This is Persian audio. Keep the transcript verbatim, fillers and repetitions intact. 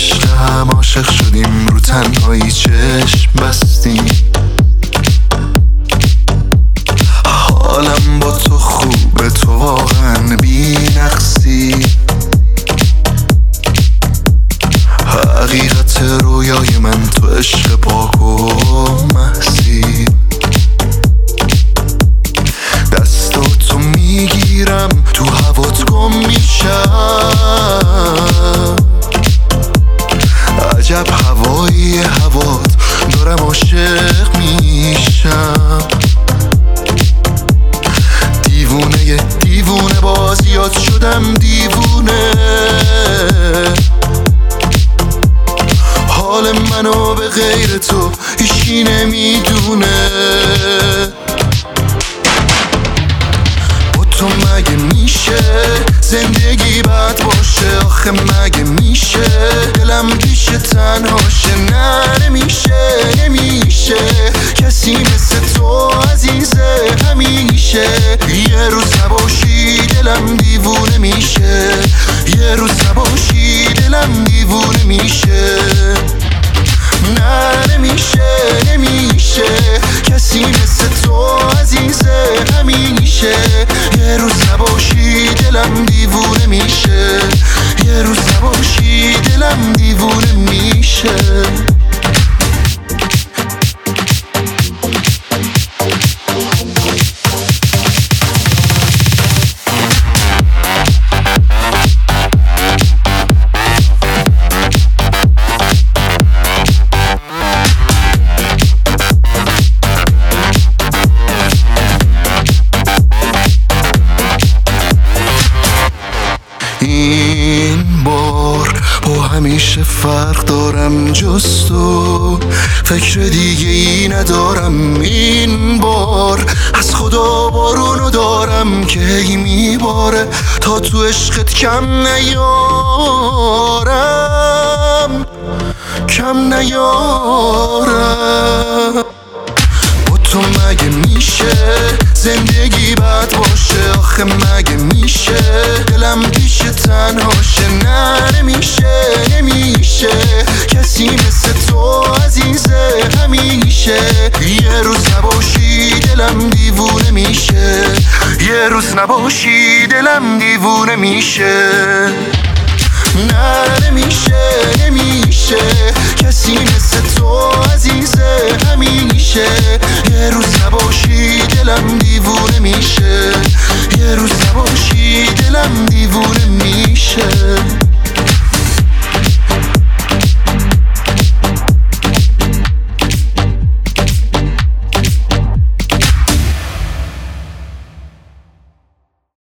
عشق هم عاشق شدیم، رو تنهایی چشم بستیم. حالم با تو خوبه، تو واقعا بی نقصی. حقیقت رویای من تو عشق پاک و محضی. دستاتو میگیرم تو هوات گم میشم. عجب هوایی هوات، دارم عاشق میشم. دیوونه دیوونه بازیات شدم دیوونه. حال منو به غیر تو هیچی نمیدونه. با تو مگه میشه زندگی بد باشه؟ آخه مگه میشه دلم پیش تنهاشه؟ نه نمیشه نمیشه کسی مثل تو عزیزه همیشه. یه روز نباشی دلم دیوونه میشه. یه روز نباشی دلم دیوونه میشه. نه نمیشه نمیشه کسی مثل تو عزیزه همیشه. یه روز نباشی دلم دیوونه میشه. یه روز نباشی دلم دیوونه میشه. این بار با همیشه فرق دارم جز تو، فکر دیگه ای ندارم. این بار از خدا بارونو دارم که هی میباره تا تو عشقت کم نیارم، کم نیارم. تو مگه میشه زندگی بد باشه؟ آخه مگه میشه دلم پیش تنهاشه؟ نه نمیشه نمیشه کسی مثل تو عزیزه همیشه. یه روز نباشی دلم دیوونه میشه. یه روز نباشی دلم دیوونه میشه. نه نمیشه نمیشه کسی مثل تو عزیزه همیشه. یه روز نباشی دلم دیوونه میشه. یه روز نباشی دلم دیوونه میشه.